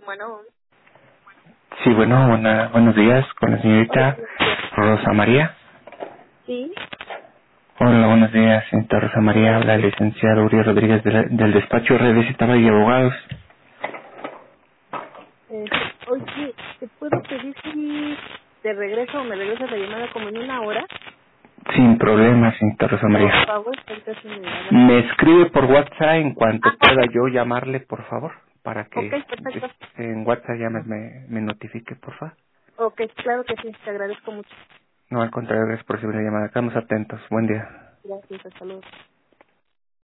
Bueno, Sí, bueno, buenos días con la hola, señorita buenos días. Rosa María. Sí, Hola, buenos días, señorita Rosa María. Habla el licenciado Uriel Rodríguez del despacho Redes y Abogados. oye, ¿te puedo pedir si te regreso o me regresas la llamada como en una hora? Sin problema, señorita Rosa Por María. favor, ahorita sí me da gracias. Me escribe por WhatsApp en cuanto Ah, pueda yo llamarle, por favor, para ok, que perfecto. en WhatsApp ya me notifique, por favor. Ok, claro que sí, te agradezco mucho. No, al contrario, gracias por recibir la llamada. Estamos atentos. Buen día. Gracias, hasta luego.